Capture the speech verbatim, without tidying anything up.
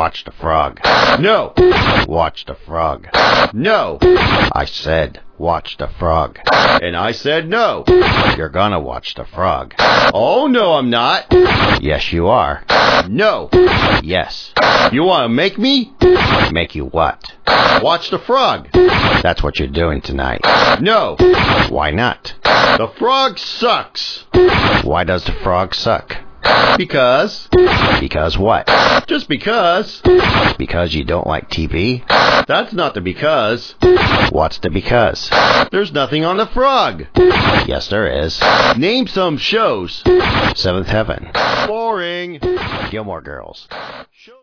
Watch the frog. No. Watch the frog. No. I said, watch the frog. And I said no. You're gonna watch the frog. Oh, no, I'm not. Yes, you are. No. Yes. You want to make me? Make you what? Watch the frog. That's what you're doing tonight. No. Why not? The frog sucks. Why does the frog suck? Because. Because what? Just because. Because you don't like T V? That's not the because. What's the because? There's nothing on the frog. Yes, there is. Name some shows. Seventh Heaven. Boring. Gilmore Girls.